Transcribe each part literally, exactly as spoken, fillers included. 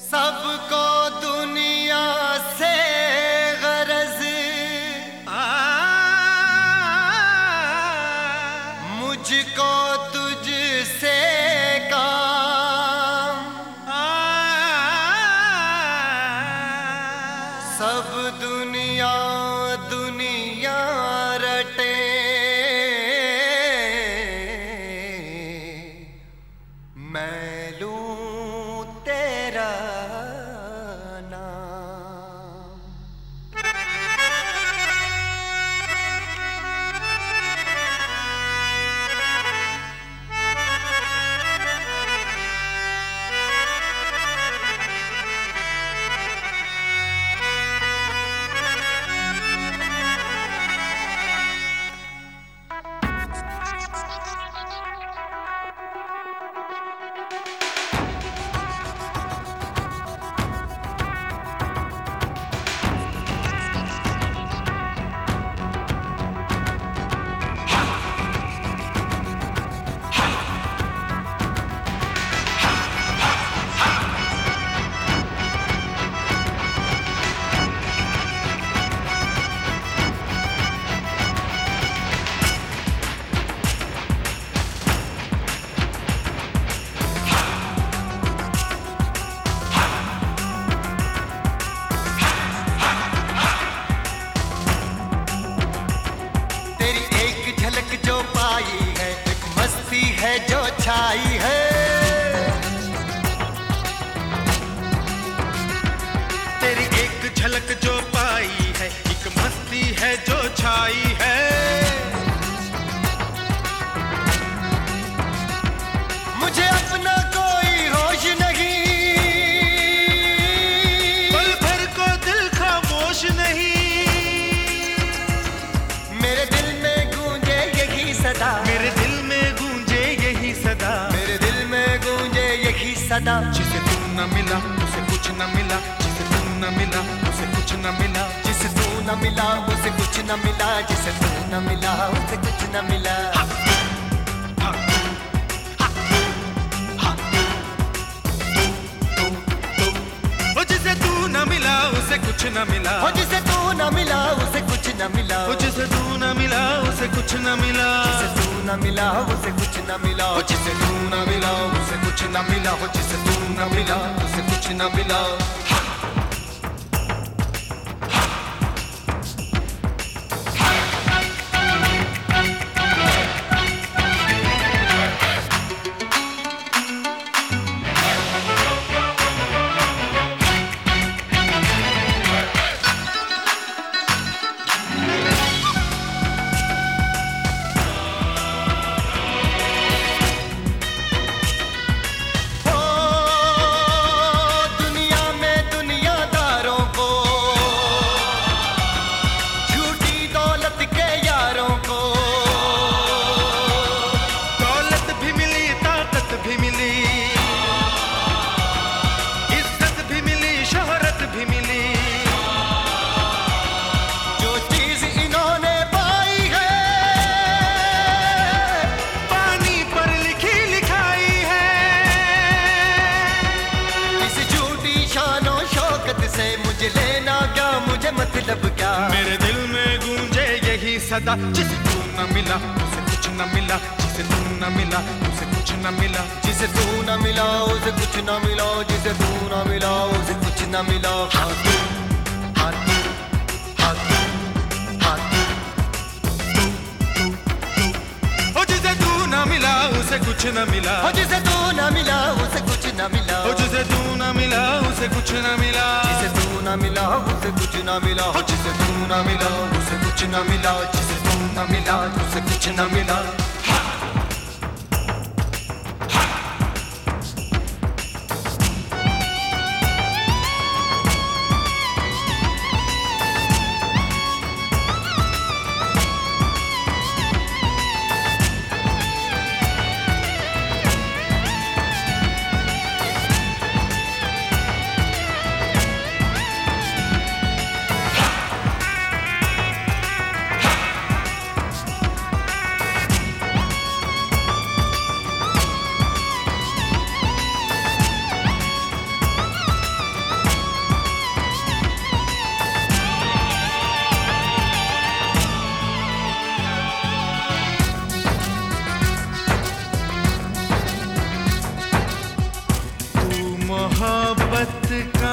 सबको दुनिया से गरज, मुझको तुझसे काम। सब दुनिया दुनिया रटे, मैं लूं तेरा नाम। जो पाई है एक मस्ती है जो छाई है, तेरी एक झलक जो पाई है एक मस्ती है जो छाई है। मुझे अपना कोई होश नहीं, पल भर को दिल खामोश नहीं। मेरे दिल में गूंजे यही सदा, मेरे दिल में गूंजे यही सदा, मेरे दिल में गूंजे यही सदा। जिसे तू न मिला उसे कुछ न मिला, जिसे तू न मिला उसे कुछ न मिला, जिसे तू न मिला उसे कुछ न मिला, जिसे तू न मिला उसे कुछ न मिला। हा, हा, हा, तू, तू, तू। ओ जिसे तू न मिला उसे कुछ न मिला, ओ जिसे तू न मिला उसे कुछ न मिला, ओ जिसे तू न मिला उसे कुछ न मिला, जिसे तू न मिला उसे कुछ न मिला, ओ जिसे तू न मिला उसे कुछ न मिला, ओ जिसे तू न मिला उसे कुछ न मिला। मुझे लेना क्या मुझे मतलब क्या, मेरे दिल में गूंजे यही सदा। जिसे तू न मिला उसे कुछ न मिला, जिसे तू न मिला उसे कुछ न मिला, जिसे तू न मिला उसे कुछ न मिला, जिसे तू न मिला उसे कुछ न मिला। हाँ तू, हाँ तू, हाँ तू, हाँ तू, तू, तू, तू। ओ जिसे तू न मिला उसे कुछ न मिला, ओ जिसे तू न मिला उसे कुछ न मिला, ओ जिसे तू न मिला उसे कुछ न मिला, जिसे तू न मिला उसे कुछ न मिला, ओ जिसे तू न मिला उसे कुछ न मिला, जिसे तू न मिला उसे कुछ न मिला। मोहब्बत का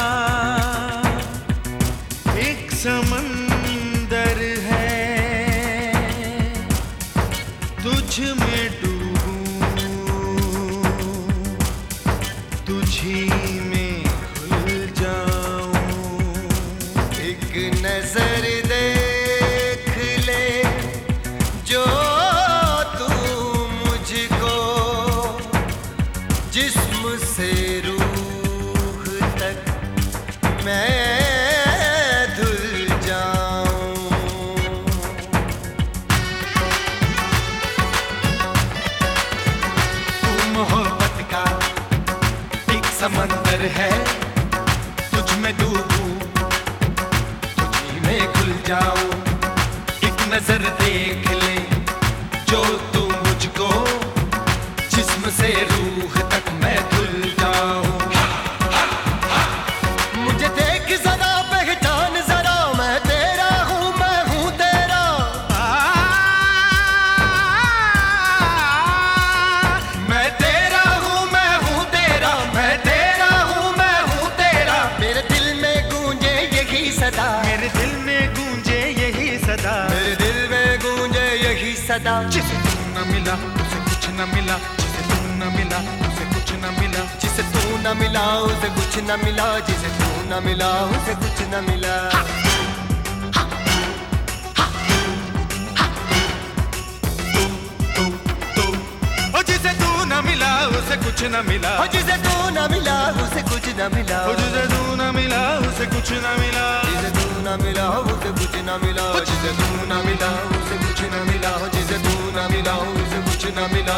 एक समंदर है, तुझ में डूबूं, तुझी में खुल जाऊं। एक नजर देख ले जो तू मुझको, जिस्म से रूह तक मैं धुल जाऊं। तू मोहब्बत का एक समंदर है, तुझ में डूबूं, तुझी में खुल जाऊं। एक नजर देख ले जो तू मुझको, जिस्म से रूह तक मैं धुल जाऊं। मुझे देख जरा, पहचान जरा, मैं तेरा हूँ, मैं हूँ तेरा। मैं तेरा हूँ, मैं हूँ तेरा, मैं तेरा हूँ, मैं हूँ तेरा। मेरे दिल में गूंजे यही सदा, मेरे दिल में गूंजे यही सदा, मेरे दिल में गूंजे यही सदा। जिसे तू न मिला उसे कुछ न मिला, जिसे तू न मिला उसे कुछ न मिला, जिसे तू न मिला उसे कुछ न मिला, जिसे तू न मिला उसे कुछ न मिला। ओ जिसे तू न मिला उसे कुछ न मिला, ओ जिसे तू न मिला उसे कुछ न मिला, ओ जिसे तू न मिला उसे कुछ न मिला, जिसे तू न मिला उसे कुछ न मिला, जिसे तू न मिला उसे कुछ न मिला, जिसे तू न मिला उसे कुछ न मिला।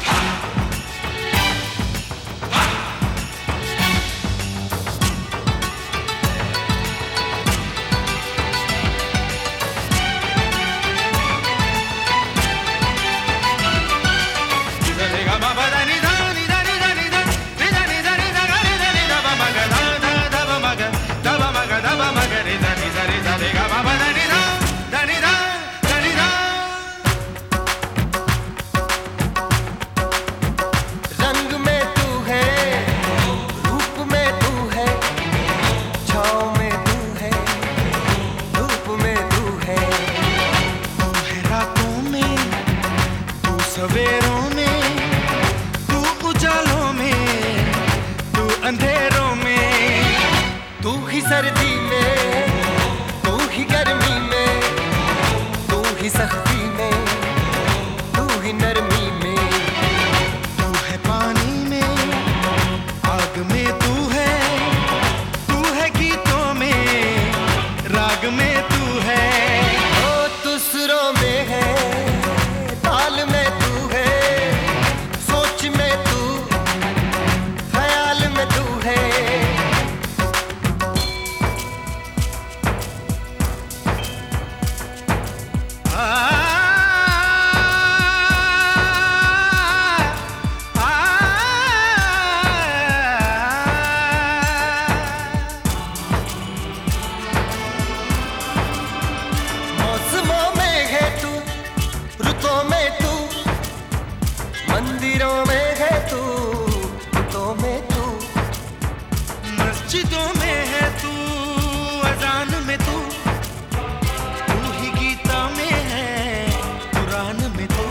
सवेरों में तू, उजालों में तू, अंधेरों में तू ही सर्दी में, तू ही गर्मी में, तू ही सख्ती में, तू ही नरमी में। तू है पानी में, आग में तू है, तू है गीतों में, राग में तू है। ओ तू सुरों में है, ताल में तू है, सोच में तू, ख्याल में तू है। मौसमों में है तू, रुतों में तू, मंदिरों में है तू, रुतों में तू, मस्जिदों में है तू, अजान में तू, तू ही गीता में है, कुरान में तू।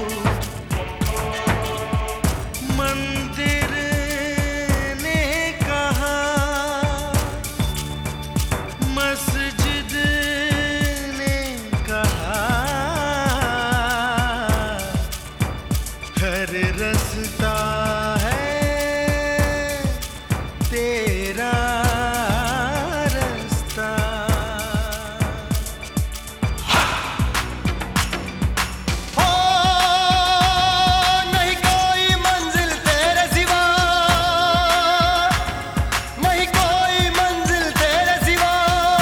मंदिर ने कहा, मस्जिद ने कहा, हर रास्ता है तेरा रास्ता। हो नहीं कोई मंजिल तेरे सिवा, नहीं कोई मंजिल तेरे सिवा।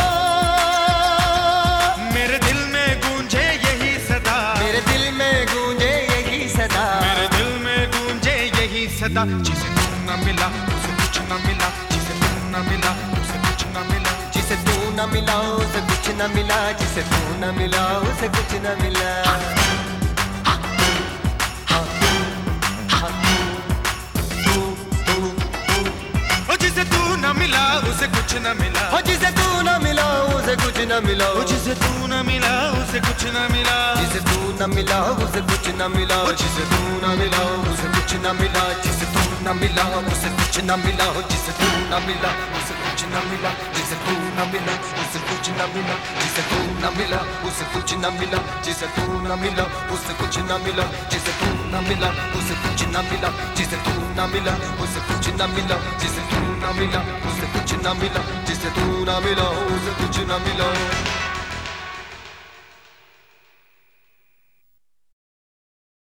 मेरे दिल में गूंजे यही सदा, मेरे दिल में गूंजे यही सदा, मेरे दिल में गूंजे यही सदा। जिसे तू न मिला उसे कुछ न मिला, जिसे तू न मिला उसे कुछ न मिला, जिसे तू न मिला उसे कुछ न मिला, जिसे तू न मिला उसे कुछ न मिला। ओ जिसे तू न मिला कुछ न मिला, हो जिसे तू न मिला उसे कुछ न मिला, वो जिसे तू न मिला उसे कुछ न मिला, जिसे तू न मिला उसे कुछ न मिला, जिसे तू न मिला उसे कुछ न मिला, जिसे तू न मिला उसे कुछ न मिला, हो जिसे तू न मिला उसे कुछ न मिला, जिसे तू न मिला उसे कुछ न मिला, जिसे तू न मिला उसे कुछ न मिला, जिसे तू न मिला उसे कुछ न मिला, जिसे तू न मिला उसे कुछ न मिला, जिसे तू न मिला उसे कुछ न मिला, जिसे तू न मिला उसे कुछ न मिला, जिसे तू न मिला उसे कुछ न मिला।